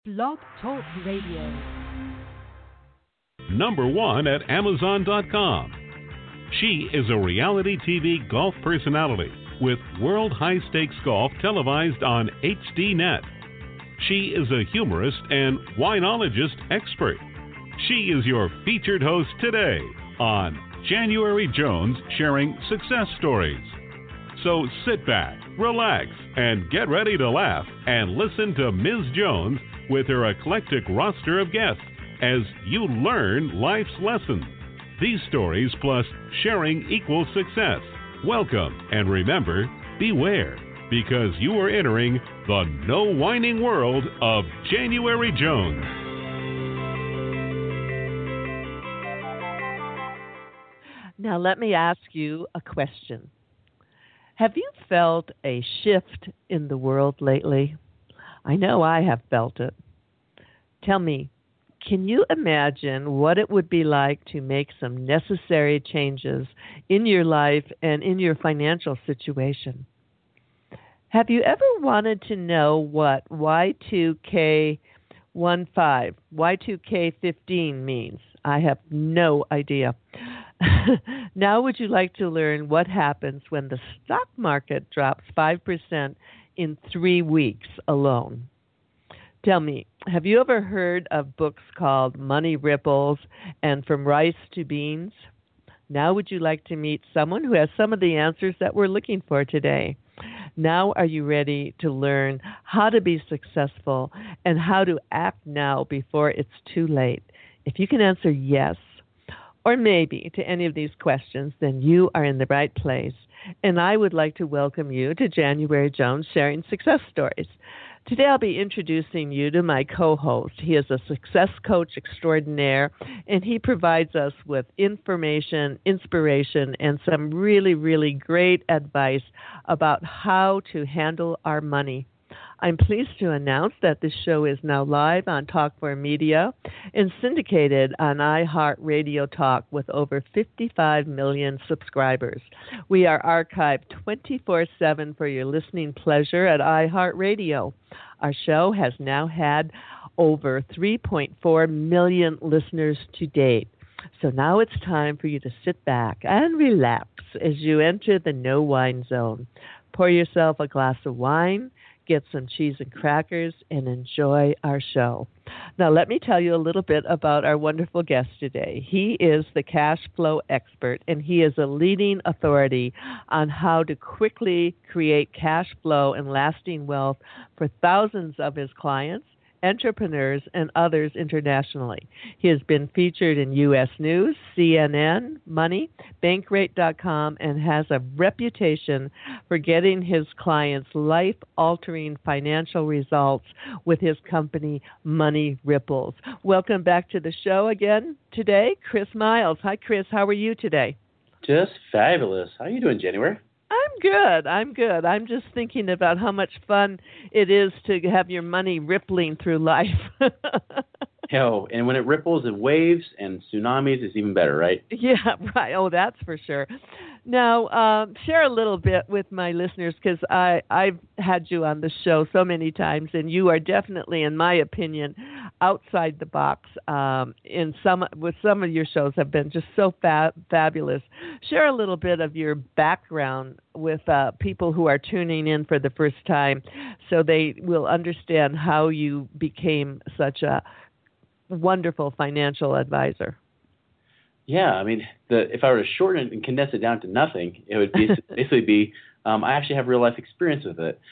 Blog Talk Radio. Number one at Amazon.com. She is a reality TV golf personality with World High Stakes Golf televised on HDNet. She is a humorist and winologist expert. She is your featured host today on January Jones Sharing Success Stories. So sit back, relax, and get ready to laugh and listen to Ms. Jones with her eclectic roster of guests as you learn life's lessons. These stories plus sharing equals success. Welcome, and remember, beware, because you are entering the no whining world of January Jones. Now let me ask you a question. Have you felt a shift in the world lately? I know I have felt it. Tell me, can you imagine what it would be like to make some necessary changes in your life and in your financial situation? Have you ever wanted to know what Y2K15 means? I have no idea. Now would you like to learn what happens when the stock market drops 5% in 3 weeks alone? Tell me, have you ever heard of books called Money Ripples and From Rice to Beans? Now would you like to meet someone who has some of the answers that we're looking for today? Now are you ready to learn how to be successful and how to act now before it's too late? If you can answer yes or maybe to any of these questions, then you are in the right place. And I would like to welcome you to January Jones Sharing Success Stories. Today I'll be introducing you to my co-host. He is a success coach extraordinaire, and he provides us with information, inspiration, and some really, really great advice about how to handle our money. I'm pleased to announce that this show is now live on Talk4 Media and syndicated on iHeartRadio Talk with over 55 million subscribers. We are archived 24/7 for your listening pleasure at iHeartRadio. Our show has now had over 3.4 million listeners to date. So now it's time for you to sit back and relax as you enter the no wine zone. Pour yourself a glass of wine, get some cheese and crackers, and enjoy our show. Now, let me tell you a little bit about our wonderful guest today. He is the cash flow expert, and he is a leading authority on how to quickly create cash flow and lasting wealth for thousands of his clients, entrepreneurs, and others internationally. He has been featured in U.S. News, CNN, Money, Bankrate.com, and has a reputation for getting his clients life-altering financial results with his company, Money Ripples. Welcome back to the show again today, Chris Miles. Hi, Chris. How are you today? Just fabulous. How are you doing, January? I'm good. I'm just thinking about how much fun it is to have your money rippling through life. And when it ripples and waves and tsunamis, it's even better, right? Yeah, right. Oh, that's for sure. Now, share a little bit with my listeners, because I've had you on the show so many times, and you are definitely, in my opinion, outside the box. With some of your shows have been just so fabulous. Share a little bit of your background with people who are tuning in for the first time, so they will understand how you became such a wonderful financial advisor. Yeah, I mean, if I were to shorten it and condense it down to nothing, it would basically be I actually have real life experience with it.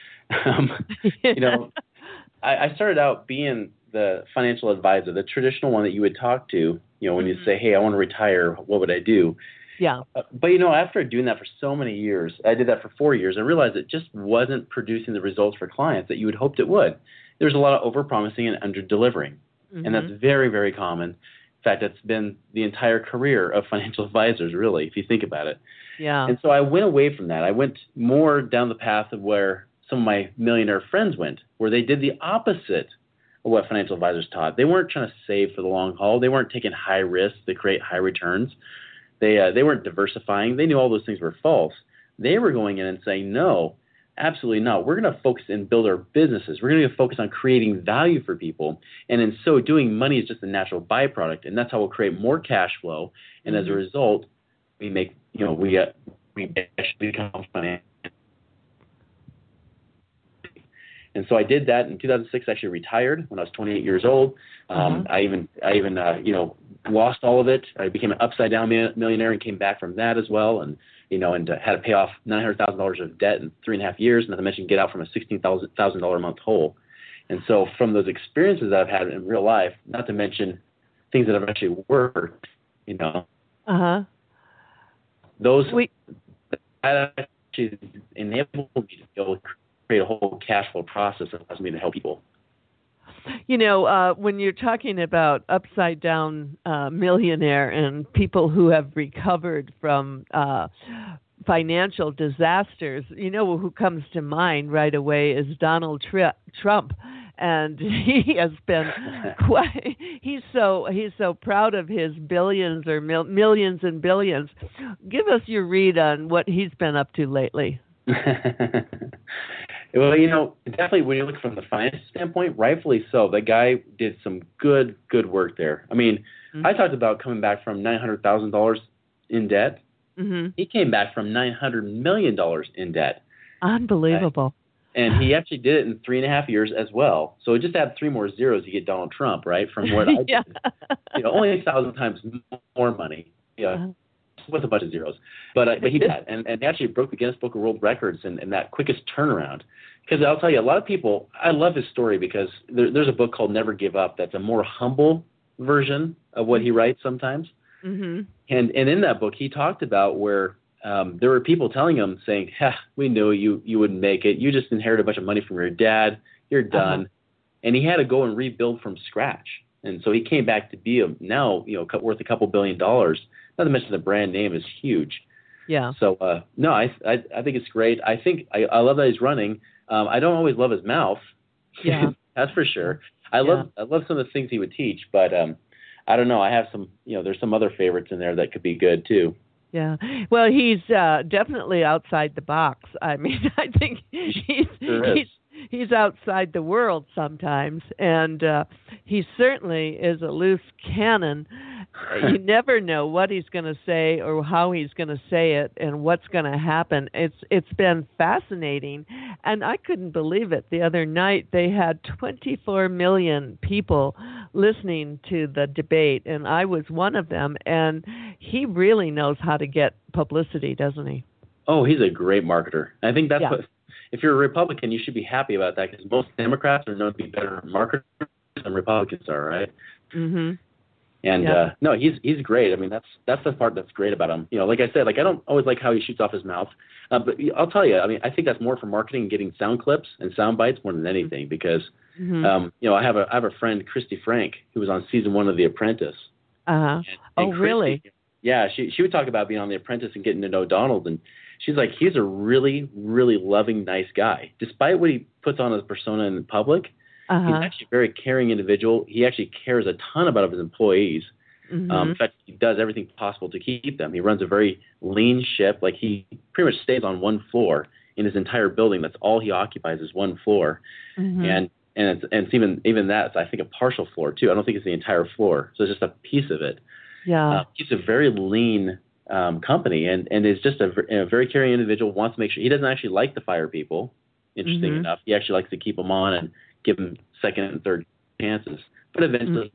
I started out being the financial advisor, the traditional one that you would talk to, when you say, hey, I want to retire, what would I do? Yeah. But, after doing that for so many years, I did that for 4 years, I realized it just wasn't producing the results for clients that you had hoped it would. There was a lot of overpromising and under-delivering. And that's very, very common. In fact, that's been the entire career of financial advisors, really, if you think about it. Yeah. And so I went away from that. I went more down the path of where some of my millionaire friends went, where they did the opposite of what financial advisors taught. They weren't trying to save for the long haul. They weren't taking high risks to create high returns. They weren't diversifying. They knew all those things were false. They were going in and saying, no, Absolutely not. We're going to focus and build our businesses. We're going to focus on creating value for people. And in so doing, money is just a natural byproduct. And that's how we'll create more cash flow. And as a result, we make, we actually become financial. And so I did that in 2006. I actually retired when I was 28 years old. I even lost all of it. I became an upside down millionaire and came back from that as well. And had to pay off $900,000 of debt in 3.5 years, not to mention get out from a $16,000 a month hole. And so from those experiences that I've had in real life, not to mention things that have actually worked, those that actually enabled me to be able to create a whole cash flow process that allows me to help people. When you're talking about upside down millionaire and people who have recovered from financial disasters, who comes to mind right away is Donald Trump. And he has been he's so proud of his billions or millions and billions. Give us your read on what he's been up to lately. Well, definitely when you look from the finance standpoint, rightfully so. The guy did some good work there. I mean, I talked about coming back from $900,000 in debt. He came back from $900 million in debt. Unbelievable. And he actually did it in 3.5 years as well. So just add 3 more zeros, you get Donald Trump, right? From what I did. Only 1,000 times more money. With a bunch of zeros, but he did that, and he actually broke the Guinness Book of World Records in that quickest turnaround. Because I'll tell you, a lot of people, I love his story because there's a book called Never Give Up that's a more humble version of what he writes sometimes. And in that book, he talked about where there were people telling him, saying, we knew you wouldn't make it. You just inherited a bunch of money from your dad. You're done. And he had to go and rebuild from scratch. And so he came back to be now worth a couple $2 billion. Not to mention the brand name is huge. Yeah. So no, I think it's great. I think I love that he's running. I don't always love his mouth. Yeah, that's for sure. I love some of the things he would teach, but I don't know. I have some. There's some other favorites in there that could be good too. Yeah. Well, he's definitely outside the box. I mean, I think he's outside the world sometimes, and he certainly is a loose cannon. You never know what he's going to say or how he's going to say it and what's going to happen. It's been fascinating, and I couldn't believe it. The other night they had 24 million people listening to the debate, and I was one of them, and he really knows how to get publicity, doesn't he? Oh, he's a great marketer. I think that's what... If you're a Republican, you should be happy about that because most Democrats are known to be better marketers than Republicans are, right? And no, he's great. I mean, that's the part that's great about him. Like I said, I don't always like how he shoots off his mouth, but I'll tell you, I mean, I think that's more for marketing and getting sound clips and sound bites more than anything because, I have a friend, Christy Frank, who was on season 1 of The Apprentice. And Christy, really? Yeah, she would talk about being on The Apprentice and getting to know Donald, and she's like, he's a really, really loving, nice guy. Despite what he puts on as a persona in public, he's actually a very caring individual. He actually cares a ton about his employees. In fact, he does everything possible to keep them. He runs a very lean ship. Like he pretty much stays on one floor in his entire building. That's all he occupies is one floor. And it's even that's, I think, a partial floor too. I don't think it's the entire floor. So it's just a piece of it. Yeah. He's a very lean company and is just a very caring individual, wants to make sure he doesn't actually like to fire people. Interesting enough. He actually likes to keep them on and give them second and third chances. But eventually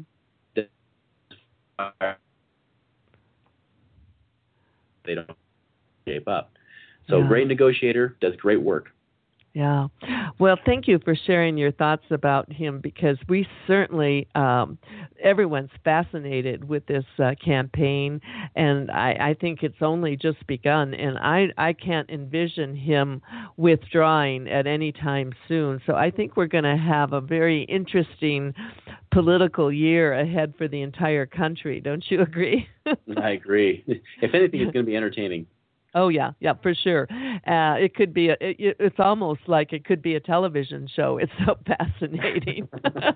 they don't shape up. So great negotiator, does great work. Yeah. Well, thank you for sharing your thoughts about him because we certainly, everyone's fascinated with this campaign, and I think it's only just begun, and I can't envision him withdrawing at any time soon. So I think we're going to have a very interesting political year ahead for the entire country. Don't you agree? I agree. If anything, it's going to be entertaining. Oh, yeah, for sure. It could be, it's almost like it could be a television show. It's so fascinating.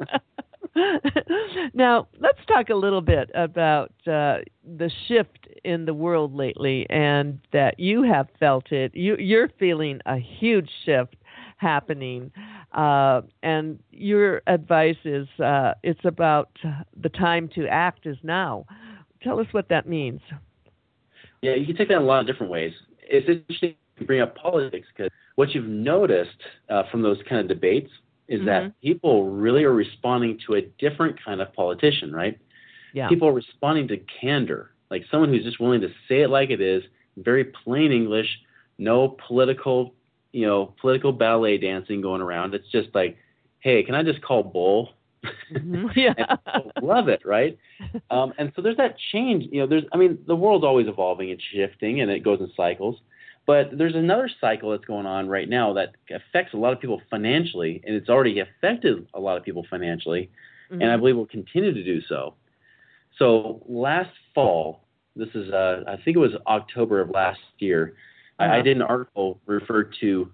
Now, let's talk a little bit about the shift in the world lately and that you have felt it. You're feeling a huge shift happening. And your advice is it's about the time to act is now. Tell us what that means. Yeah, you can take that in a lot of different ways. It's interesting to bring up politics because what you've noticed from those kind of debates is that people really are responding to a different kind of politician, right? Yeah. People are responding to candor, like someone who's just willing to say it like it is, very plain English, no political ballet dancing going around. It's just like, hey, can I just call bull? Yeah. And people love it, right? And so there's that change. The world's always evolving and shifting, and it goes in cycles. But there's another cycle that's going on right now that affects a lot of people financially, and it's already affected a lot of people financially, and I believe will continue to do so. So last fall, this is I think it was October of last year, I did an article referred to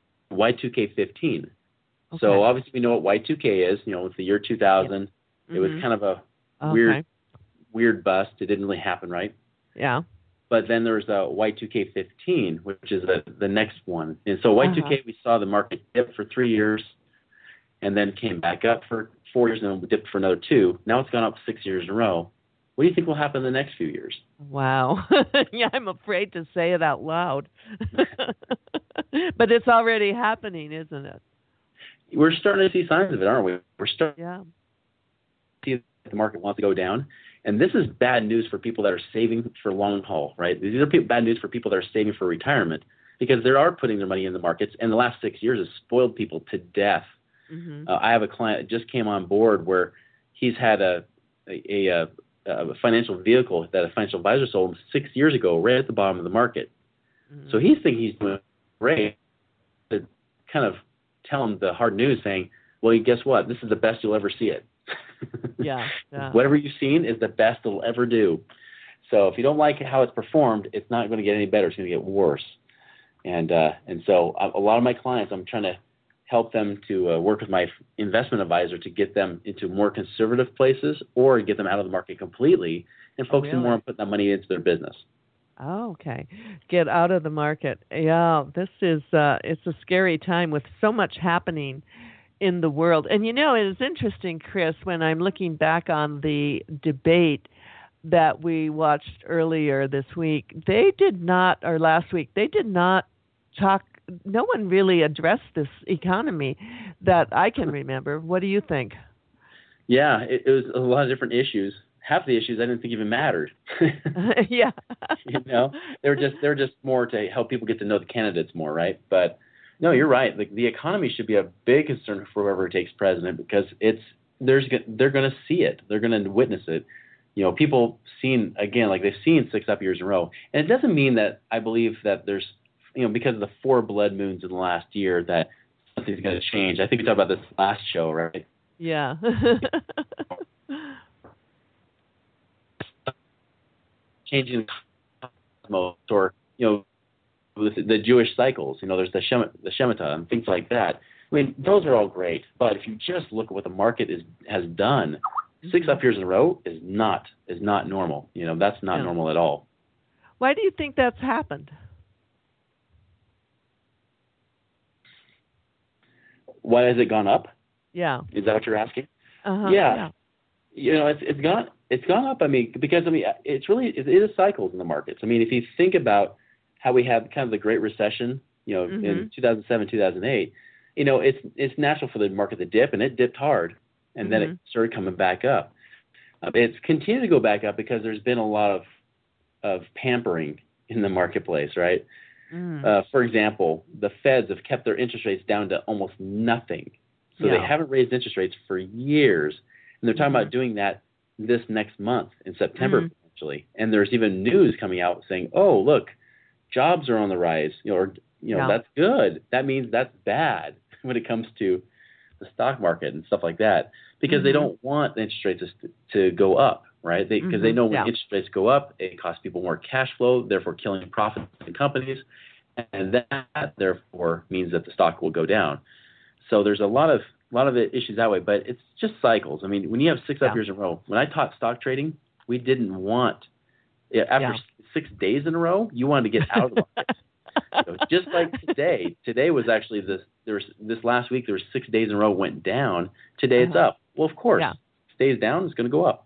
Y2K15. Okay. So obviously we know what Y2K is. It's the year 2000. It was kind of a weird bust. It didn't really happen, right? Yeah. But then there was Y2K15, which is the next one. And so Y2K, we saw the market dip for 3 years and then came back up for 4 years and then dipped for another 2. Now it's gone up 6 years in a row. What do you think will happen in the next few years? Wow. Yeah, I'm afraid to say it out loud. But it's already happening, isn't it? We're starting to see signs of it, aren't we? We're starting to see the market wants to go down. And this is bad news for people that are saving for long haul, right? These are bad news for people that are saving for retirement because they are putting their money in the markets. And the last 6 years has spoiled people to death. I have a client that just came on board where he's had a financial vehicle that a financial advisor sold 6 years ago right at the bottom of the market. So he's thinking he's doing great to kind of tell him the hard news saying, well, guess what? This is the best you'll ever see it. Yeah. Whatever you've seen is the best it'll ever do. So if you don't like how it's performed, it's not going to get any better. It's going to get worse. And so a lot of my clients, I'm trying to help them to work with my investment advisor to get them into more conservative places or get them out of the market completely and focusing more on putting that money into their business. Oh, okay. Get out of the market. Yeah, this is it's a scary time with so much happening in the world. And it is interesting, Chris, when I'm looking back on the debate that we watched earlier this week, last week, they did not talk, no one really addressed this economy that I can remember. What do you think? Yeah, it was a lot of different issues. Half the issues I didn't think even mattered. Yeah. They're just more to help people get to know the candidates more, right? But no, you're right. The economy should be a big concern for whoever takes president because they're going to see it. They're going to witness it. People they've seen 6 up years in a row. And it doesn't mean that I believe that there's, because of the 4 blood moons in the last year that something's going to change. I think we talked about this last show, right? Yeah. Changing the cosmos or, the Jewish cycles, there's the Shemitah and things like that. I mean, those are all great, but if you just look at what the market has done, 6 up years in a row is not normal. That's not normal at all. Why do you think that's happened? Why has it gone up? Yeah. Is that what you're asking? Yeah. It's gone up. I mean, because it is cycles in the markets. I mean, if you think about how we had kind of the Great Recession, in 2007, 2008, it's natural for the market to dip, and it dipped hard, and then it started coming back up. It's continued to go back up because there's been a lot of pampering in the marketplace, right? For example, the Feds have kept their interest rates down to almost nothing. So they haven't raised interest rates for years, and they're talking about doing that this next month in September potentially. And there's even news coming out saying, "Oh, look, jobs are on the rise." That's good. That means that's bad when it comes to the stock market and stuff like that, because they don't want the interest rates to go up, right? Because they know when interest rates go up, it costs people more cash flow, therefore killing profits in companies, and that therefore means that the stock will go down. So there's a lot of issues that way, but it's just cycles. I mean, when you have 6 up years in a row, when I taught stock trading, we didn't want after 6 days in a row, you wanted to get out of the market. Just like today. Today was actually this last week there was 6 days in a row went down. Today it's up. Well, of course, stays down, it's going to go up.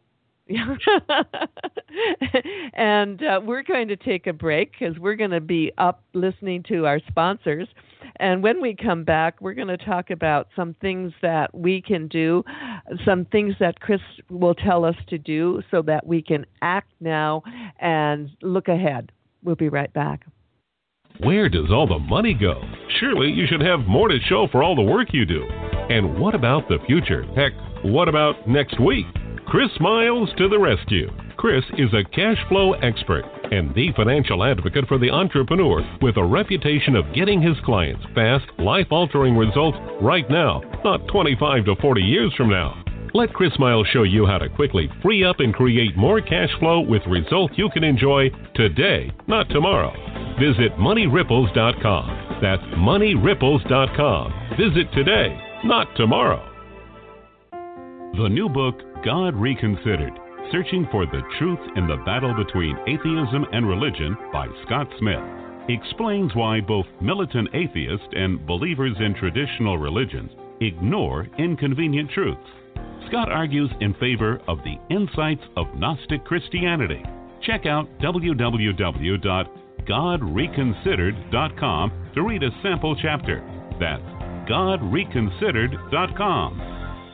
And we're going to take a break because we're going to be up listening to our sponsors. And when we come back, we're going to talk about some things that we can do, some things that Chris will tell us to do so that we can act now and look ahead. We'll be right back. Where does all the money go? Surely you should have more to show for all the work you do. And what about the future? Heck, what about next week? Chris Miles to the rescue. Chris is a cash flow expert and the financial advocate for the entrepreneur with a reputation of getting his clients fast, life-altering results right now, not 25 to 40 years from now. Let Chris Miles show you how to quickly free up and create more cash flow with results you can enjoy today, not tomorrow. Visit moneyripples.com. That's moneyripples.com. Visit today, not tomorrow. The new book, God Reconsidered, Searching for the Truth in the Battle Between Atheism and Religion by Scott Smith, explains why both militant atheists and believers in traditional religions ignore inconvenient truths. Scott argues in favor of the insights of Gnostic Christianity. Check out www.godreconsidered.com to read a sample chapter. That's godreconsidered.com.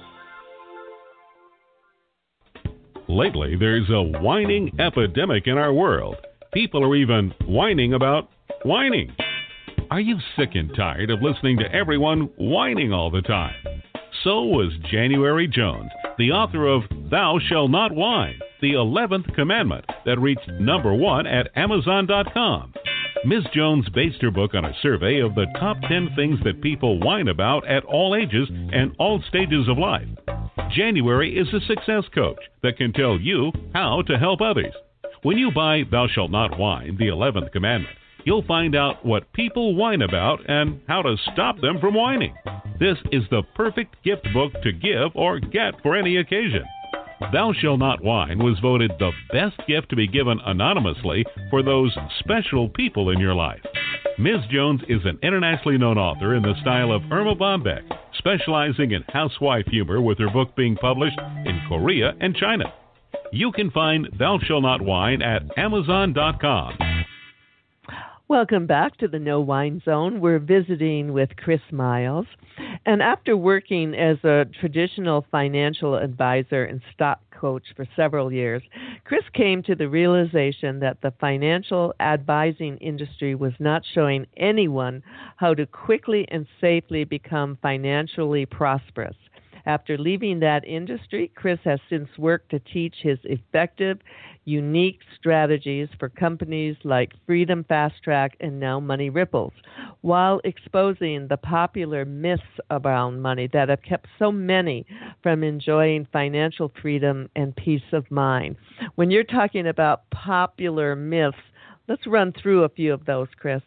Lately, there's a whining epidemic in our world. People are even whining about whining. Are you sick and tired of listening to everyone whining all the time? So was January Jones, the author of Thou Shalt Not Whine, the 11th commandment that reached #1 at Amazon.com. Ms. Jones based her book on a survey of the top 10 things that people whine about at all ages and all stages of life. January is a success coach that can tell you how to help others. When you buy Thou Shalt Not Whine, the 11th commandment, you'll find out what people whine about and how to stop them from whining. This is the perfect gift book to give or get for any occasion. Thou Shalt Not Whine was voted the best gift to be given anonymously for those special people in your life. Ms. Jones is an internationally known author in the style of Irma Bombeck, specializing in housewife humor with her book being published in Korea and China. You can find Thou Shalt Not Whine at Amazon.com. Welcome back to the No Wine Zone. We're visiting with Chris Miles. And after working as a traditional financial advisor and stock coach for several years, Chris came to the realization that the financial advising industry was not showing anyone how to quickly and safely become financially prosperous. After leaving that industry, Chris has since worked to teach his effective, unique strategies for companies like Freedom Fast Track and now Money Ripples, while exposing the popular myths around money that have kept so many from enjoying financial freedom and peace of mind. When you're talking about popular myths, let's run through a few of those, Chris.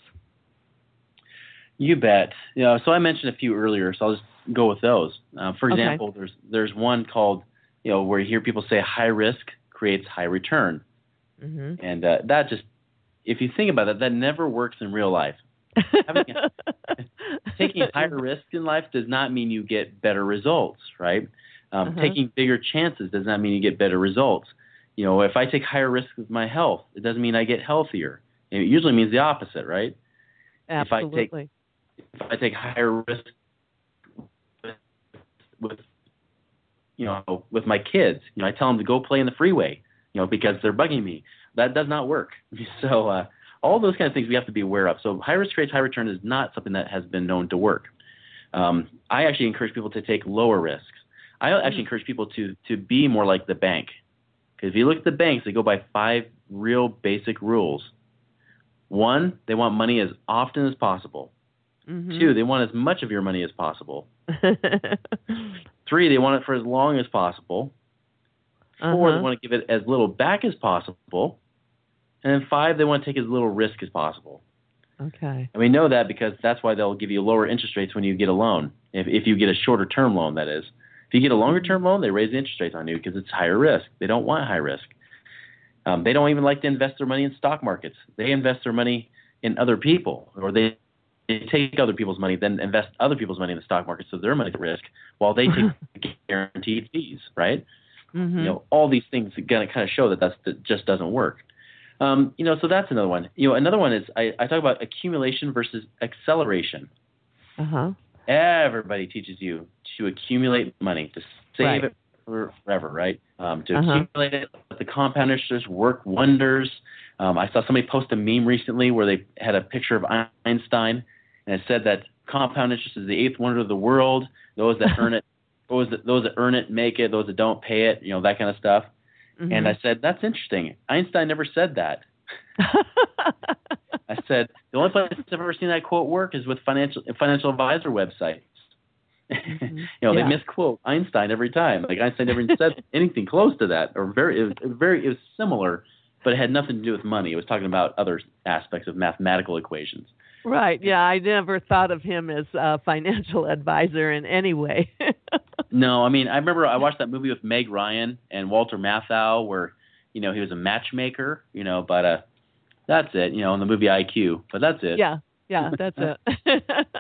You bet. So I mentioned a few earlier, so I'll just go with those. For example, there's one called, where you hear people say high risk creates high return. Mm-hmm. And that just, if you think about it, that never works in real life. Taking higher risk in life does not mean you get better results, right? Taking bigger chances does not mean you get better results. If I take higher risk with my health, it doesn't mean I get healthier. It usually means the opposite, right? Absolutely. If I take higher risk with my kids, I tell them to go play in the freeway, because they're bugging me. That does not work. So all those kind of things we have to be aware of. So high risk creates high return is not something that has been known to work. I actually encourage people to take lower risks. I actually encourage people to be more like the bank. Because if you look at the banks, they go by 5 real basic rules. 1, they want money as often as possible. Mm-hmm. 2, they want as much of your money as possible. 3, they want it for as long as possible. 4, they want to give it as little back as possible. And then 5, they want to take as little risk as possible. Okay. And we know that because that's why they'll give you lower interest rates when you get a loan. If you get a shorter term loan, that is. If you get a longer term loan, they raise the interest rates on you because it's higher risk. They don't want high risk. They don't even like to invest their money in stock markets. They invest their money in other people, or they take other people's money, then invest other people's money in the stock market, so their money's at risk, while they take guaranteed fees, right? Mm-hmm. All these things kind of show that just doesn't work. So that's another one. Another one is I talk about accumulation versus acceleration. Uh-huh. Everybody teaches you to accumulate money, to save it forever, right? To accumulate it, let the compound interest work wonders. I saw somebody post a meme recently where they had a picture of Einstein, and it said that compound interest is the eighth wonder of the world. Those that earn it, those that earn it make it. Those that don't pay it, that kind of stuff. Mm-hmm. And I said, that's interesting. Einstein never said that. I said, the only place I've ever seen that quote work is with financial advisor websites. Mm-hmm. They misquote Einstein every time. Like Einstein never said anything close to that, or it was similar, but it had nothing to do with money. It was talking about other aspects of mathematical equations. Right. Yeah, I never thought of him as a financial advisor in any way. No, I remember I watched that movie with Meg Ryan and Walter Matthau where, he was a matchmaker, but that's it, in the movie IQ, but that's it. Yeah, that's it.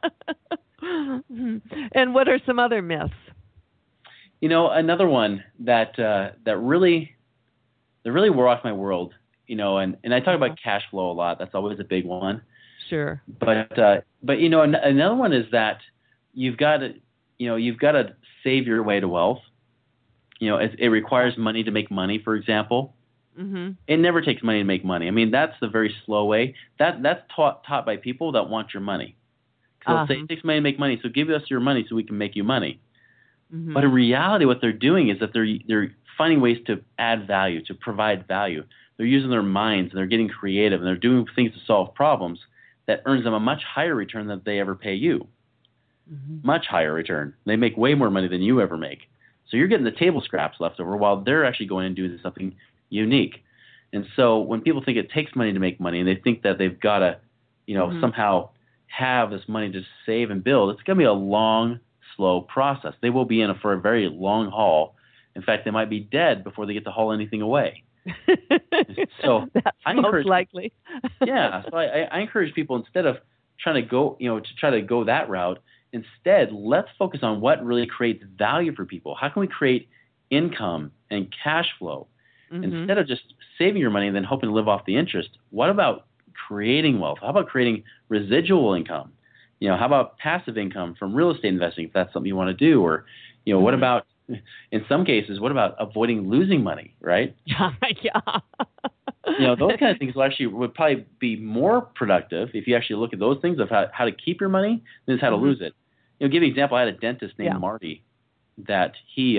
And what are some other myths? Another one that really wore off my world, and I talk about cash flow a lot. That's always a big one. Sure. But another one is that you've got to save your way to wealth. It requires money to make money, for example. Mm-hmm. It never takes money to make money. That's the very slow way. That's taught by people that want your money. They'll say it takes money to make money, so give us your money so we can make you money. Mm-hmm. But in reality, what they're doing is that they're finding ways to add value, to provide value. They're using their minds, and they're getting creative, and they're doing things to solve problems that earns them a much higher return than they ever pay you. Mm-hmm. Much higher return. They make way more money than you ever make. So you're getting the table scraps left over while they're actually going and doing something unique. And so when people think it takes money to make money, and they think that they've got to, somehow have this money to save and build, it's going to be a long, slow process. They will be in it for a very long haul. In fact, they might be dead before they get to haul anything away. So that's most likely. Yeah. So I encourage people, instead of trying to go, that route, instead, let's focus on what really creates value for people. How can we create income and cash flow? Mm-hmm. Instead of just saving your money and then hoping to live off the interest, what about creating wealth? How about creating residual income? How about passive income from real estate investing, if that's something you want to do? Or, what about, in some cases, what about avoiding losing money, right? Yeah. Those kind of things would probably be more productive if you actually look at those things of how to keep your money than how to lose it. Give you an example. I had a dentist named Marty that he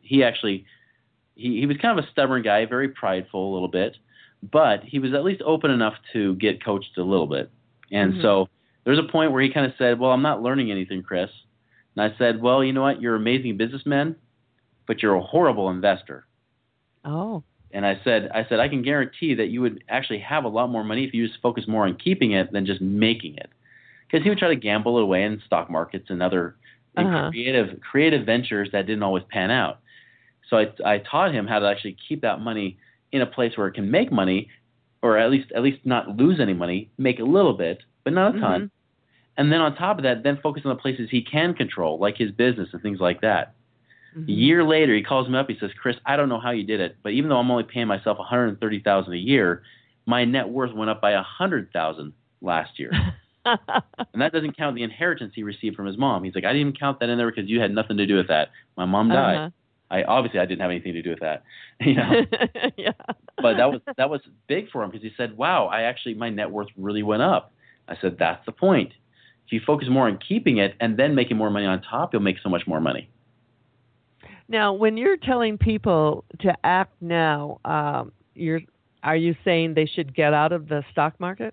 was kind of a stubborn guy, very prideful a little bit, but he was at least open enough to get coached a little bit. And so there's a point where he kind of said, well, I'm not learning anything, Chris. And I said, well, you know what? You're an amazing businessman, but you're a horrible investor. Oh. And I said, I can guarantee that you would actually have a lot more money if you just focus more on keeping it than just making it. Because he would try to gamble it away in stock markets and other creative ventures that didn't always pan out. So I taught him how to actually keep that money in a place where it can make money, or at least not lose any money, make a little bit, but not a ton. Mm-hmm. And then on top of that, then focus on the places he can control, like his business and things like that. Mm-hmm. A year later, he calls me up. He says, Chris, I don't know how you did it, but even though I'm only paying myself $130,000 a year, my net worth went up by $100,000 last year. And that doesn't count the inheritance he received from his mom. He's like, I didn't even count that in there because you had nothing to do with that. My mom died. I didn't have anything to do with that. Yeah. But that was big for him because he said, wow, my net worth really went up. I said, that's the point. If you focus more on keeping it and then making more money on top, you'll make so much more money. Now, when you're telling people to act now, are you saying they should get out of the stock market?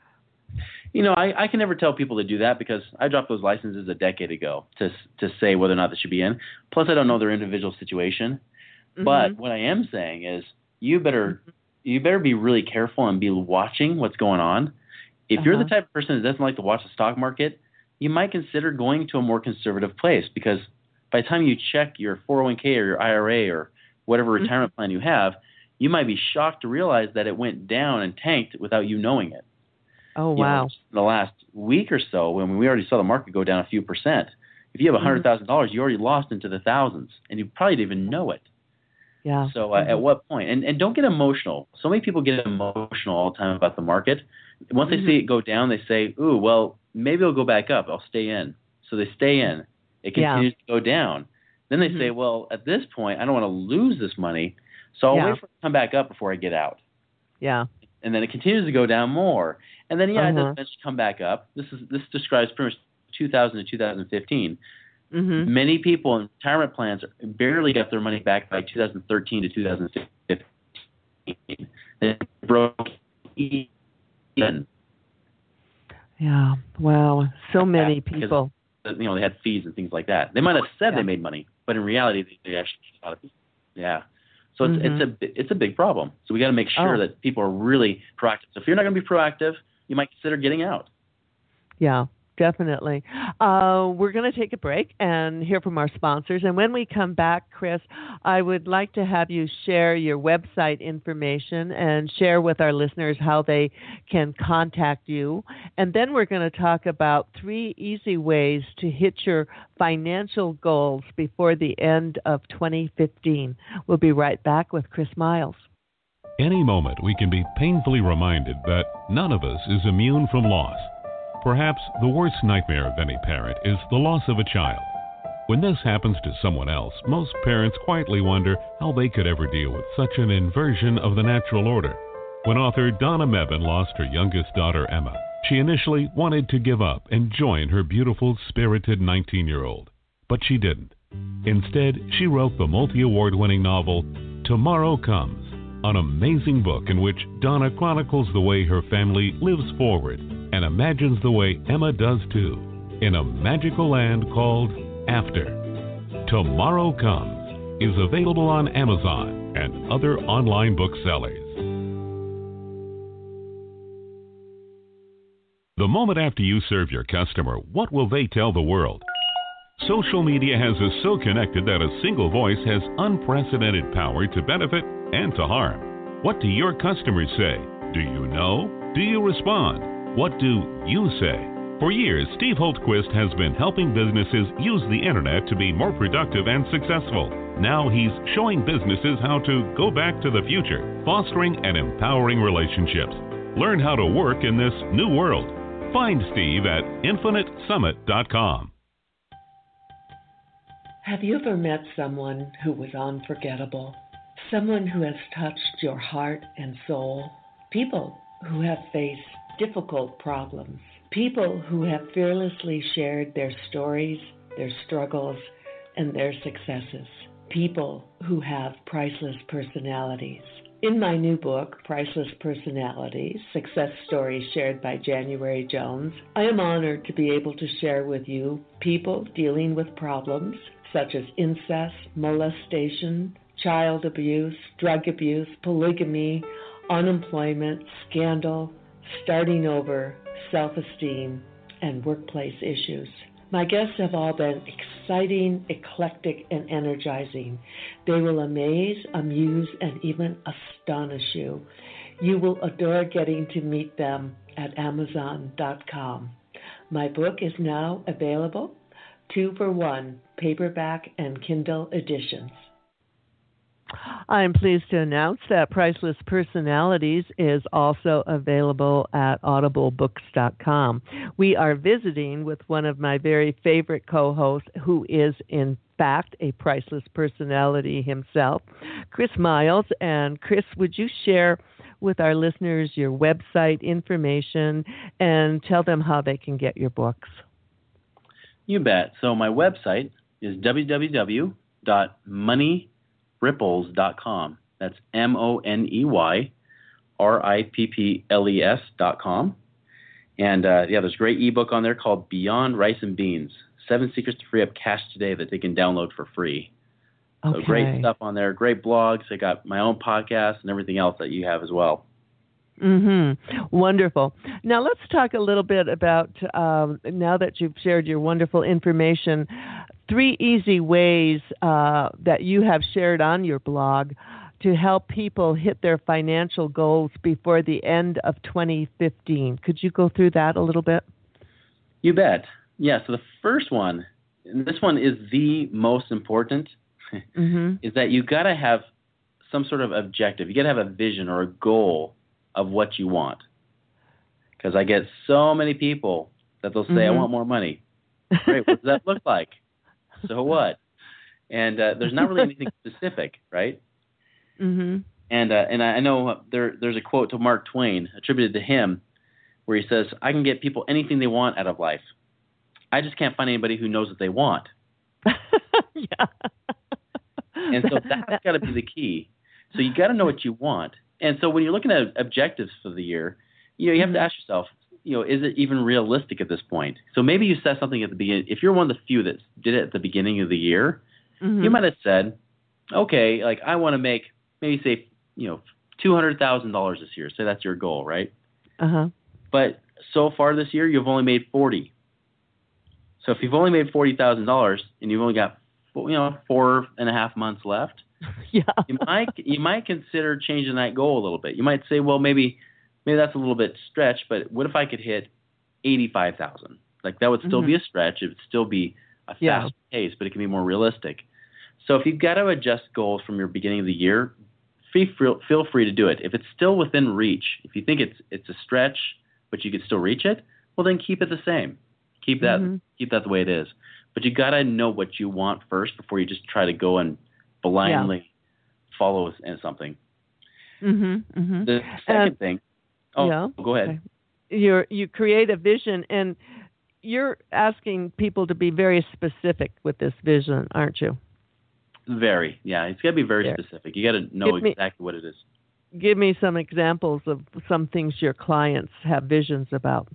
I can never tell people to do that because I dropped those licenses a decade ago to say whether or not they should be in. Plus, I don't know their individual situation. Mm-hmm. But what I am saying is you better be really careful and be watching what's going on. If you're the type of person that doesn't like to watch the stock market, you might consider going to a more conservative place because by the time you check your 401k or your IRA or whatever retirement plan you have, you might be shocked to realize that it went down and tanked without you knowing it. Oh, wow. In the last week or so, when we already saw the market go down a few percent, if you have $100,000, you already lost into the thousands, and you probably didn't even know it. Yeah. So at what point? And don't get emotional. So many people get emotional all the time about the market. Once they see it go down, they say, ooh, well, maybe it'll go back up. I'll stay in. So they stay in. It continues to go down. Then they say, well, at this point, I don't want to lose this money, so I'll wait for it to come back up before I get out. Yeah. And then it continues to go down more. And then, it does eventually come back up. This describes pretty much 2000 to 2015. Many people in retirement plans barely got their money back by 2013 to 2015. They broke even. Yeah. Wow. So many people. Because, they had fees and things like that. They might have said they made money, but in reality, they actually got a lot of fees. Yeah. So it's a big problem. So we got to make sure that people are really proactive. So if you're not going to be proactive, you might consider getting out. Yeah, definitely. We're going to take a break and hear from our sponsors. And when we come back, Chris, I would like to have you share your website information and share with our listeners how they can contact you. And then we're going to talk about 3 easy ways to hit your financial goals before the end of 2015. We'll be right back with Chris Miles. Any moment we can be painfully reminded that none of us is immune from loss. Perhaps the worst nightmare of any parent is the loss of a child. When this happens to someone else, most parents quietly wonder how they could ever deal with such an inversion of the natural order. When author Donna Mebane lost her youngest daughter, Emma, she initially wanted to give up and join her beautiful, spirited 19-year-old. But she didn't. Instead, she wrote the multi-award-winning novel, Tomorrow Comes, an amazing book in which Donna chronicles the way her family lives forward and imagines the way Emma does too, in a magical land called After. Tomorrow Comes is available on Amazon and other online booksellers. The moment after you serve your customer, what will they tell the world? Social media has us so connected that a single voice has unprecedented power to benefit and to harm. What do your customers say? Do you know? Do you respond? What do you say? For years, Steve Holtquist has been helping businesses use the internet to be more productive and successful. Now he's showing businesses how to go back to the future, fostering and empowering relationships. Learn how to work in this new world. Find Steve at infinitesummit.com. Have you ever met someone who was unforgettable? Someone who has touched your heart and soul? People who have faced difficult problems. People who have fearlessly shared their stories, their struggles, and their successes. People who have priceless personalities. In my new book, Priceless Personalities, Success Stories Shared by January Jones, I am honored to be able to share with you people dealing with problems such as incest, molestation, child abuse, drug abuse, polygamy, unemployment, scandal, starting over, self-esteem, and workplace issues. My guests have all been exciting, eclectic, and energizing. They will amaze, amuse, and even astonish you. You will adore getting to meet them at Amazon.com. My book is now available, 2 for $1, paperback and Kindle editions. I'm pleased to announce that Priceless Personalities is also available at audiblebooks.com. We are visiting with one of my very favorite co-hosts, who is in fact a priceless personality himself, Chris Miles. And Chris, would you share with our listeners your website information and tell them how they can get your books? You bet. So my website is www.moneyripples.com. That's MONEYRIPPLES.com. And there's a great ebook on there called Beyond Rice and Beans, 7 Secrets to Free Up Cash Today that they can download for free. Okay. So great stuff on there, great blogs. I got my own podcast and everything else that you have as well. Wonderful. Now let's talk a little bit about, now that you've shared your wonderful information, 3 easy ways that you have shared on your blog to help people hit their financial goals before the end of 2015. Could you go through that a little bit? You bet. Yeah, so the first one, and this one is the most important, is that you got to have some sort of objective. You got to have a vision or a goal of what you want. Because I get so many people that they'll say, I want more money. Great, what does that look like? So what? And there's not really anything specific, right? And I know there's a quote to Mark Twain attributed to him where he says, I can get people anything they want out of life. I just can't find anybody who knows what they want. Yeah. And so that's got to be the key. So you got to know what you want. And so when you're looking at objectives for the year, you have to ask yourself, is it even realistic at this point? So maybe you set something at the beginning. If you're one of the few that did it at the beginning of the year, you might have said, okay, like I want to make maybe say, $200,000 this year. Say that's your goal, right? But so far this year, you've only made 40. So if you've only made $40,000 and you've only got 4.5 months left, you might consider changing that goal a little bit. You might say, well, maybe that's a little bit stretched, but what if I could hit 85,000? Like that would still be a stretch. It would still be a fast pace, but it can be more realistic. So if you've got to adjust goals from your beginning of the year, feel free to do it. If it's still within reach, if you think it's a stretch, but you could still reach it, well then keep it the same. Keep that the way it is. But you got to know what you want first before you just try to go and blindly follow something. The second thing. Go ahead. Okay. You create a vision, and you're asking people to be very specific with this vision, aren't you? Very. Yeah, it's got to be very specific. You got to know exactly what it is. Give me some examples of some things your clients have visions about.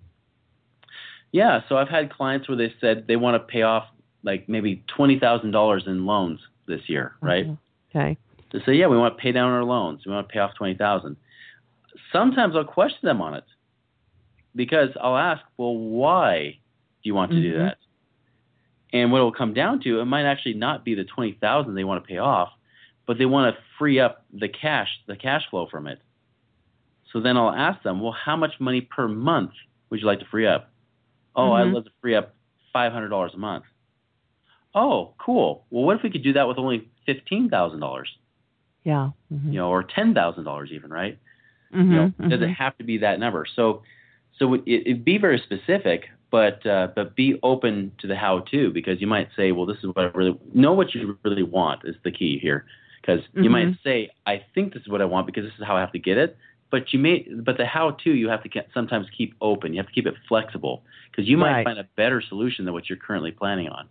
Yeah, so I've had clients where they said they want to pay off like maybe $20,000 in loans this year, right? Okay. They say, we want to pay down our loans. We want to pay off $20,000. Sometimes I'll question them on it because I'll ask, well, why do you want to do that? And what it will come down to, it might actually not be the $20,000 they want to pay off, but they want to free up the cash flow from it. So then I'll ask them, well, how much money per month would you like to free up? Oh, I'd love to free up $500 a month. Oh, cool. Well, what if we could do that with only $15,000? Yeah. Or $10,000 even, right? Does it have to be that number? So it be very specific, but be open to the how-to, because you might say, well, this is what I really know. What you really want is the key here, because you might say, I think this is what I want because this is how I have to get it. But the how-to you have to sometimes keep open. You have to keep it flexible, because you might find a better solution than what you're currently planning on.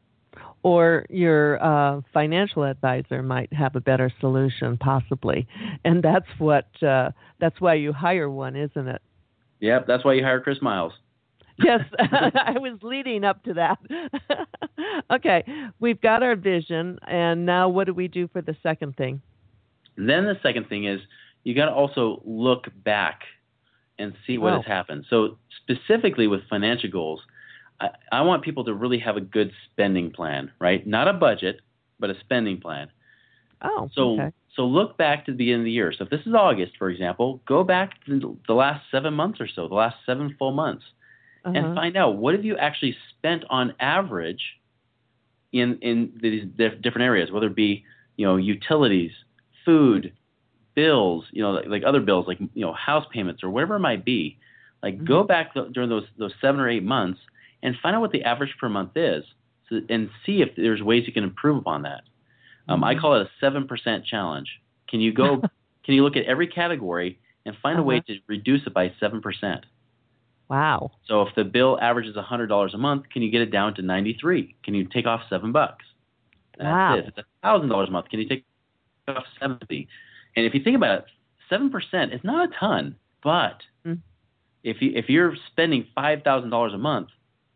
Or your financial advisor might have a better solution, possibly, and that's why you hire one, isn't it? Yep, that's why you hire Chris Miles. Yes, I was leading up to that. Okay, we've got our vision, and now what do we do for the second thing? Then the second thing is you got to also look back and see what has happened. So specifically with financial goals, I want people to really have a good spending plan, right? Not a budget, but a spending plan. Oh, okay. So look back to the beginning of the year. So if this is August, for example, go back to the last 7 months or so, the last 7 full months, and find out what have you actually spent on average in these different areas, whether it be utilities, food, bills, like other bills, like house payments or whatever it might be. Like go back during those 7 or 8 months and find out what the average per month is, and see if there's ways you can improve upon that. I call it a 7% challenge. Can you look at every category and find a way to reduce it by 7%? Wow. So if the bill averages $100 a month, can you get it down to $93? Can you take off $7? Wow. If it's $1,000 a month, can you take off $70? And if you think about it, 7% is not a ton, but if you're spending $5,000 a month,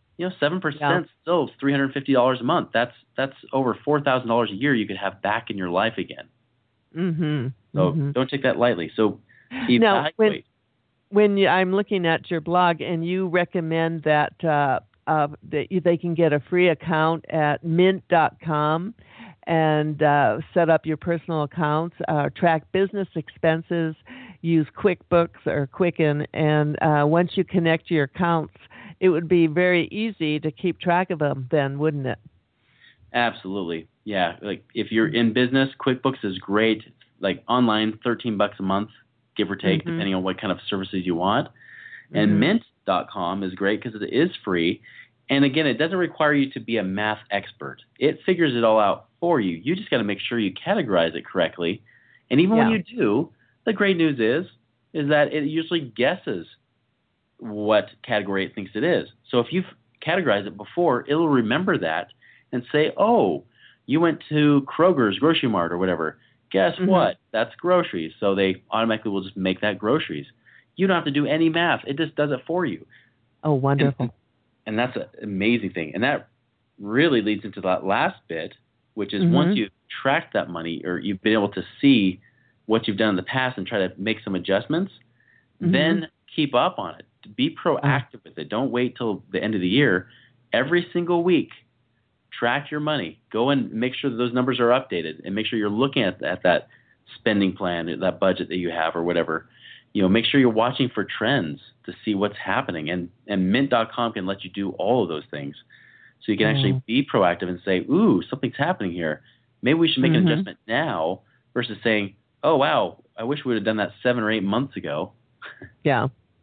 7% still is $350 a month. That's over $4,000 a year you could have back in your life again. So don't take that lightly. So evaluate. When I'm looking at your blog, and you recommend that they can get a free account at mint.com, and set up your personal accounts, track business expenses, use QuickBooks or Quicken, and once you connect your accounts, it would be very easy to keep track of them then, wouldn't it? Absolutely. Yeah. Like if you're in business, QuickBooks is great. Like online, $13 a month, give or take, depending on what kind of services you want. And Mint.com is great because it is free. And again, it doesn't require you to be a math expert. It figures it all out for you. You just got to make sure you categorize it correctly. And even when you do, the great news is that it usually guesses what category it thinks it is. So if you've categorized it before, it'll remember that and say, oh, you went to Kroger's Grocery Mart or whatever. Guess what? That's groceries. So they automatically will just make that groceries. You don't have to do any math. It just does it for you. Oh, wonderful. And that's an amazing thing. And that really leads into that last bit, which is once you've tracked that money or you've been able to see what you've done in the past and try to make some adjustments, then keep up on it. Be proactive with it. Don't wait till the end of the year. Every single week, track your money. Go and make sure that those numbers are updated and make sure you're looking at that spending plan, that budget that you have or whatever. Make sure you're watching for trends to see what's happening. And Mint.com can let you do all of those things. So you can actually be proactive and say, ooh, something's happening here. Maybe we should make an adjustment now versus saying, oh, wow, I wish we would have done that 7 or 8 months ago. Yeah.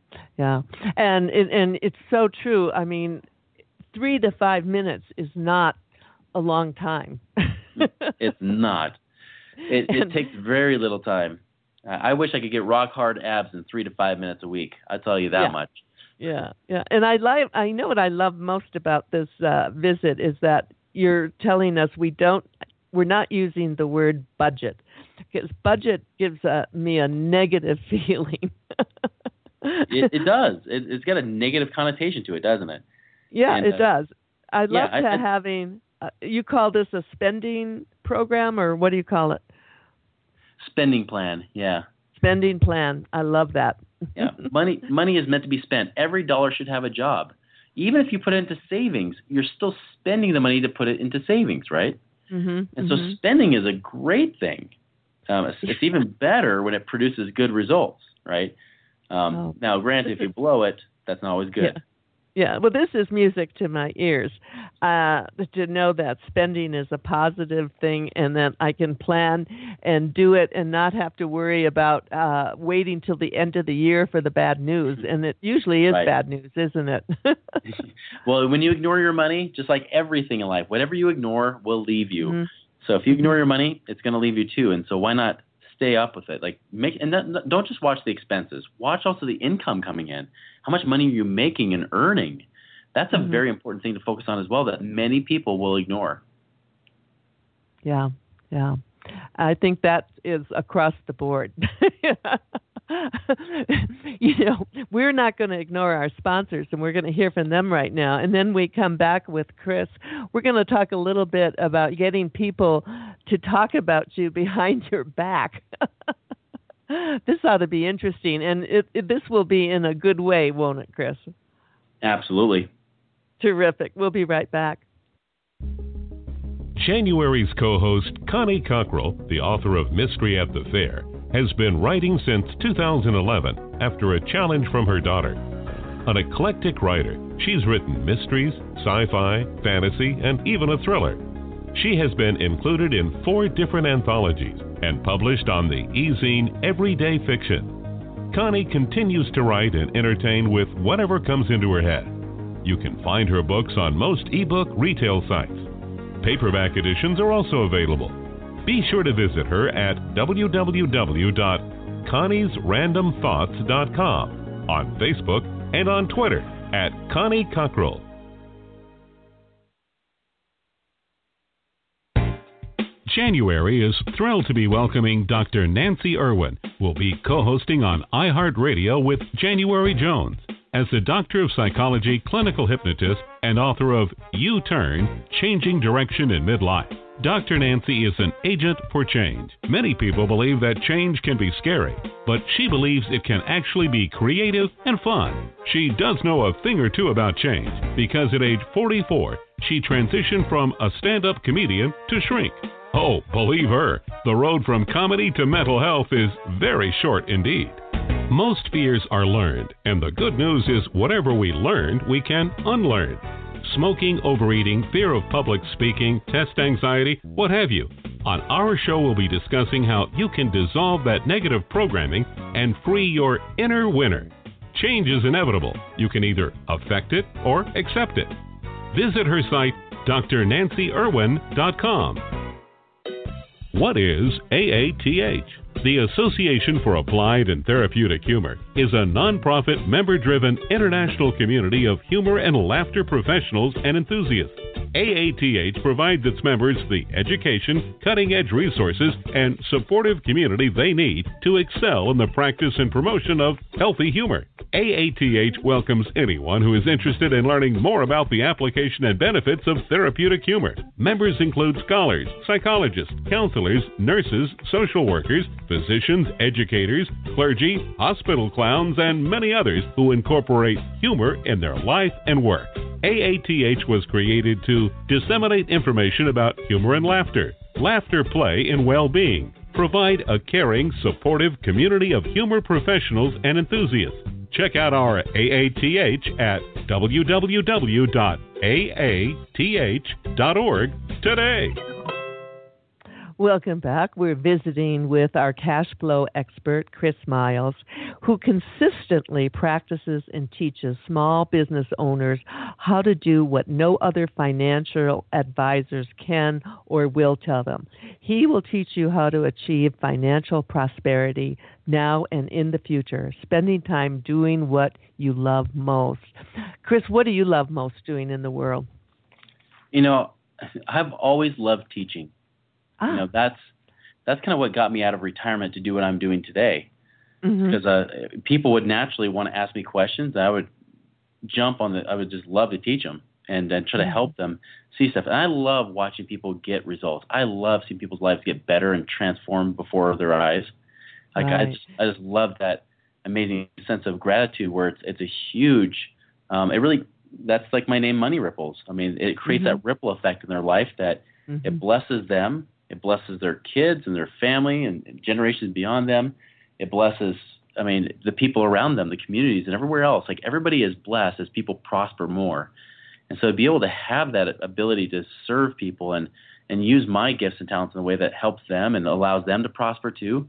And it's so true. I mean, 3 to 5 minutes is not a long time. It's not. It takes very little time. I wish I could get rock hard abs in 3 to 5 minutes a week. I'll tell you that much. Yeah. And I know what I love most about this visit is that you're telling us we're not using the word budget, because budget gives me a negative feeling. It does. It's got a negative connotation to it, doesn't it? Yeah, it does. I'd love having. You call this a spending program, or what do you call it? Spending plan. Yeah. Spending plan. I love that. Yeah. Money is meant to be spent. Every dollar should have a job. Even if you put it into savings, you're still spending the money to put it into savings, right? And so spending is a great thing. It's even better when it produces good results, right? Now, granted, if you blow it, that's not always good. Yeah. Well, this is music to my ears, to know that spending is a positive thing and that I can plan and do it and not have to worry about waiting till the end of the year for the bad news. And it usually is bad news, isn't it? Well, when you ignore your money, just like everything in life, whatever you ignore will leave you. So if you ignore your money, it's going to leave you too. And so why not stay up with it? Don't just watch the expenses. Watch also the income coming in. How much money are you making and earning? That's a very important thing to focus on as well that many people will ignore. Yeah. I think that is across the board. We're not going to ignore our sponsors, and we're going to hear from them right now. And then we come back with Chris. We're going to talk a little bit about getting people to talk about you behind your back. This ought to be interesting, and this will be in a good way, won't it, Chris? Absolutely. Terrific. We'll be right back. January's co-host, Connie Cockrell, the author of Mystery at the Fair, has been writing since 2011 after a challenge from her daughter. An eclectic writer, she's written mysteries, sci-fi, fantasy, and even a thriller. She has been included in 4 different anthologies and published on the e-zine Everyday Fiction. Connie continues to write and entertain with whatever comes into her head. You can find her books on most ebook retail sites. Paperback editions are also available. Be sure to visit her at www.conniesrandomthoughts.com, on Facebook, and on Twitter at Connie Cockrell. January is thrilled to be welcoming Dr. Nancy Irwin, who will be co-hosting on iHeartRadio with January Jones. As the Doctor of Psychology clinical hypnotist and author of U-Turn, Changing Direction in Midlife, Dr. Nancy is an agent for change. Many people believe that change can be scary, but she believes it can actually be creative and fun. She does know a thing or two about change because at age 44, she transitioned from a stand-up comedian to shrink. Oh, believe her, the road from comedy to mental health is very short indeed. Most fears are learned, and the good news is whatever we learned, we can unlearn. Smoking, overeating, fear of public speaking, test anxiety, what have you. On our show, we'll be discussing how you can dissolve that negative programming and free your inner winner. Change is inevitable. You can either affect it or accept it. Visit her site, drnancyirwin.com. What is AATH? The Association for Applied and Therapeutic Humor is a nonprofit, member-driven international community of humor and laughter professionals and enthusiasts. AATH provides its members the education, cutting-edge resources, and supportive community they need to excel in the practice and promotion of healthy humor. AATH welcomes anyone who is interested in learning more about the application and benefits of therapeutic humor. Members include scholars, psychologists, counselors, nurses, social workers, physicians, educators, clergy, hospital clowns, and many others who incorporate humor in their life and work. AATH was created to disseminate information about humor and laughter play, and well-being, provide a caring, supportive community of humor professionals and enthusiasts. Check out our AATH at www.aath.org today. Welcome back. We're visiting with our cash flow expert, Chris Miles, who consistently practices and teaches small business owners how to do what no other financial advisors can or will tell them. He will teach you how to achieve financial prosperity now and in the future, spending time doing what you love most. Chris, what do you love most doing in the world? You know, I've always loved teaching. You know, that's kind of what got me out of retirement to do what I'm doing today. Because people would naturally want to ask me questions. I would I would just love to teach them and try to help them see stuff. And I love watching people get results. I love seeing people's lives get better and transform before their eyes. Like I just love that amazing sense of gratitude where it's a huge, that's like my name, Money Ripples. I mean, it creates that ripple effect in their life that it blesses them. It blesses their kids and their family and generations beyond them. It blesses, the people around them, the communities and everywhere else. Like everybody is blessed as people prosper more. And so to be able to have that ability to serve people and use my gifts and talents in a way that helps them and allows them to prosper too.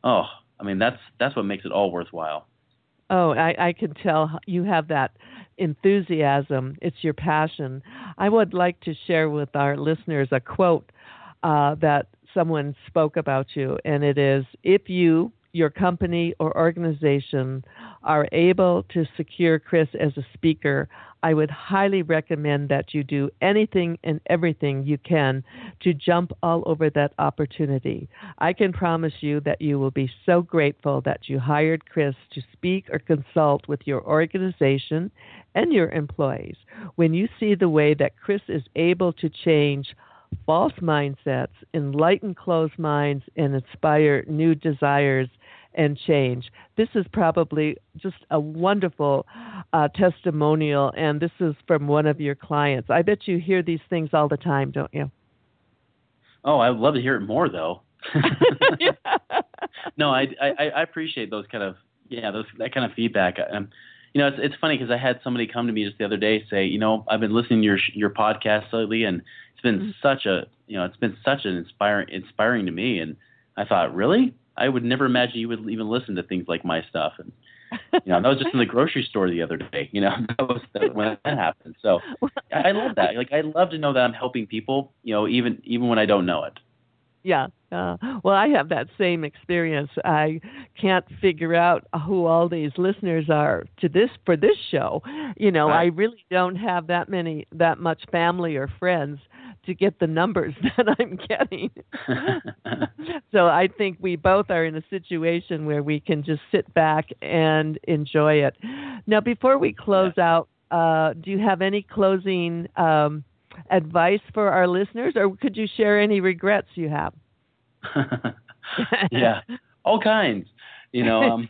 That's what makes it all worthwhile. Oh, I can tell you have that enthusiasm. It's your passion. I would like to share with our listeners a quote that someone spoke about you, and it is, if you, your company or organization are able to secure Chris as a speaker, I would highly recommend that you do anything and everything you can to jump all over that opportunity. I can promise you that you will be so grateful that you hired Chris to speak or consult with your organization and your employees. When you see the way that Chris is able to change false mindsets, enlighten closed minds, and inspire new desires and change. This is probably just a wonderful testimonial, and this is from one of your clients. I bet you hear these things all the time, don't you? Oh, I would love to hear it more, though. No, I appreciate those kind of that kind of feedback. It's funny because I had somebody come to me just the other day say, I've been listening to your podcast lately, and it's been such an inspiring to me. And I thought, really? I would never imagine you would even listen to things like my stuff. And that was just in the grocery store the other day. That was when that happened. So I love that. Like I love to know that I'm helping people. Even when I don't know it. Yeah. Well, I have that same experience. I can't figure out who all these listeners are for this show. Right. I really don't have that much family or friends to get the numbers that I'm getting. So I think we both are in a situation where we can just sit back and enjoy it. Now, before we close out, do you have any closing advice for our listeners, or could you share any regrets you have? Yeah, all kinds. I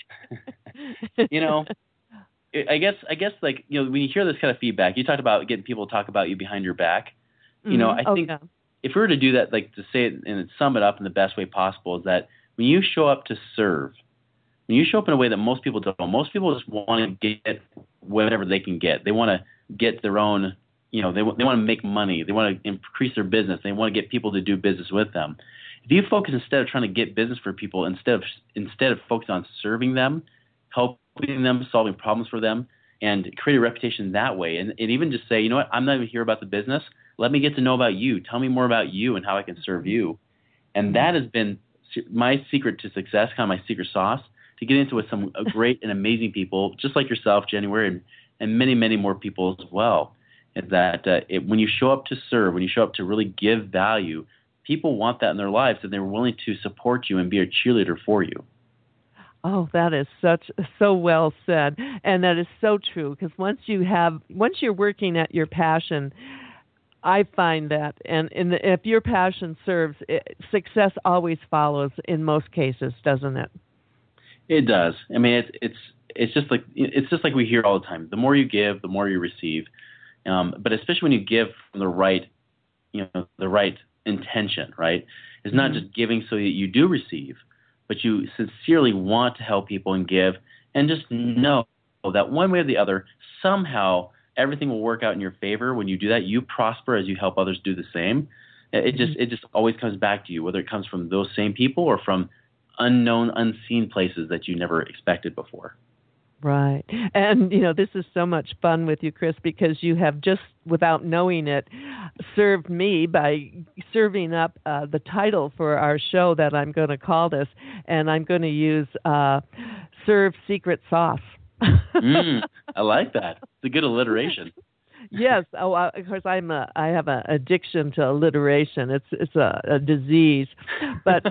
guess when you hear this kind of feedback, you talked about getting people to talk about you behind your back. I think if we were to do that, like to say it and sum it up in the best way possible, is that when you show up to serve, when you show up in a way that most people don't, most people just want to get whatever they can get. They want to get their own, they want to make money. They want to increase their business. They want to get people to do business with them. If you focus instead of trying to get business for people, instead of focusing on serving them, helping them, solving problems for them, and create a reputation that way, and even just say, you know what, I'm not even here about the business. Let me get to know about you. Tell me more about you and how I can serve you. And that has been my secret to success, kind of my secret sauce, to get into with some great and amazing people, just like yourself, January, and many, many more people as well. Is that when you show up to serve, when you show up to really give value, people want that in their lives, and they're willing to support you and be a cheerleader for you. Oh, that is so well said, and that is so true. Because once you're working at your passion, I find that, and if your passion serves, success always follows in most cases, doesn't it? It does. I mean, it's just like we hear all the time. The more you give, the more you receive. But especially when you give from the right intention, right? It's not just giving so that you do receive, but you sincerely want to help people and give, and just know that one way or the other, somehow everything will work out in your favor. When you do that, you prosper as you help others do the same. It just always comes back to you, whether it comes from those same people or from unknown, unseen places that you never expected before. Right. And, this is so much fun with you, Chris, because you have just, without knowing it, served me by serving up the title for our show that I'm going to call this, and I'm going to use Serve Secret Sauce. I like that. It's a good alliteration. Yes. Oh, of course, I have an addiction to alliteration. It's a disease, but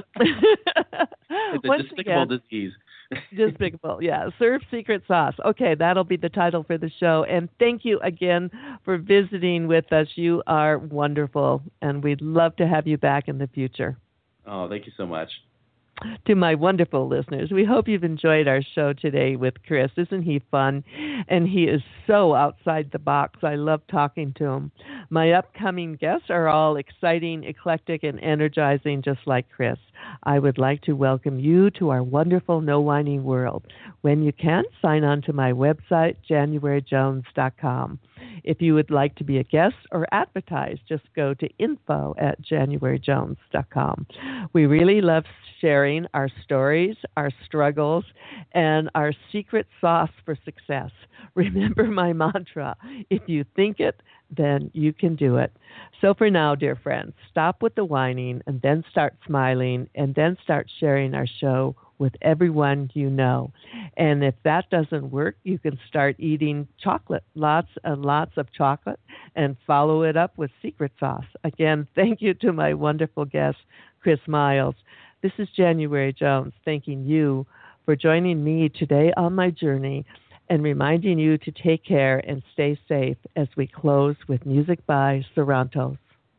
it's a despicable disease. Despicable, yeah. Serve Secret Sauce. Okay, that'll be the title for the show. And thank you again for visiting with us. You are wonderful, and we'd love to have you back in the future. Oh, thank you so much. To my wonderful listeners, we hope you've enjoyed our show today with Chris. Isn't he fun? And he is so outside the box. I love talking to him. My upcoming guests are all exciting, eclectic, and energizing, just like Chris. I would like to welcome you to our wonderful No Whining world. When you can, sign on to my website, JanuaryJones.com. If you would like to be a guest or advertise, just go to info@JanuaryJones.com. We really love sharing our stories, our struggles, and our secret sauce for success. Remember my mantra, if you think it, then you can do it. So for now, dear friends, stop with the whining and then start smiling and then start sharing our show with everyone you know. And if that doesn't work, you can start eating chocolate, lots and lots of chocolate, and follow it up with secret sauce. Again, thank you to my wonderful guest, Chris Miles. This is January Jones, thanking you for joining me today on my journey and reminding you to take care and stay safe as we close with music by Sarantos.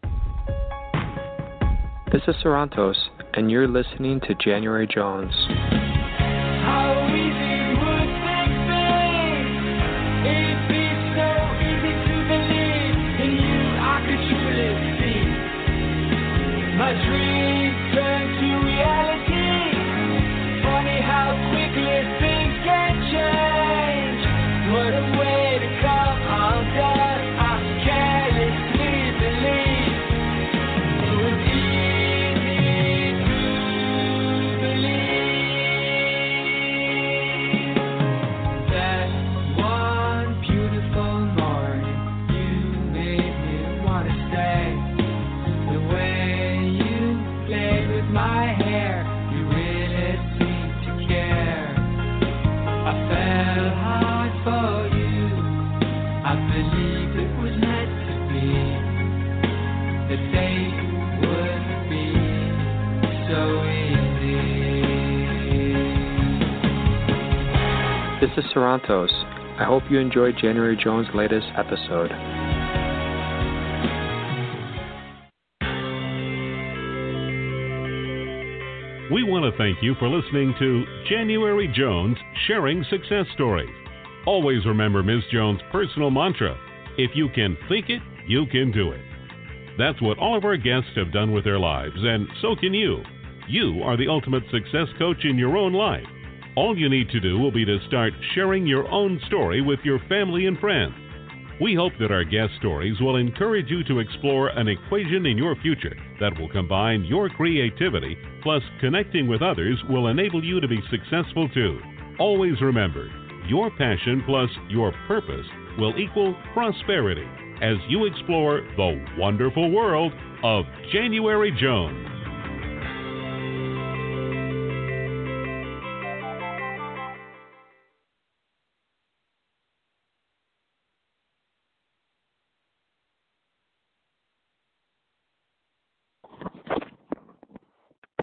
This is Sarantos, and you're listening to January Jones. How easy would things be? It'd be so easy to believe in you. I could truly see my dreams turn to reality. Funny how quickly things can change. What a way to come undone. I carelessly believe it was easy to believe. That one beautiful morning, you made me want to stay. The way you played with my hair, you really seemed to care. I fell hard for you. I believed it was meant to be. The date would be so easy. This is Sarantos. I hope you enjoyed January Jones' latest episode. We want to thank you for listening to January Jones Sharing Success Stories. Always remember Ms. Jones' personal mantra, if you can think it, you can do it. That's what all of our guests have done with their lives, and so can you. You are the ultimate success coach in your own life. All you need to do will be to start sharing your own story with your family and friends. We hope that our guest stories will encourage you to explore an equation in your future that will combine your creativity plus connecting with others will enable you to be successful too. Always remember, your passion plus your purpose will equal prosperity as you explore the wonderful world of January Jones.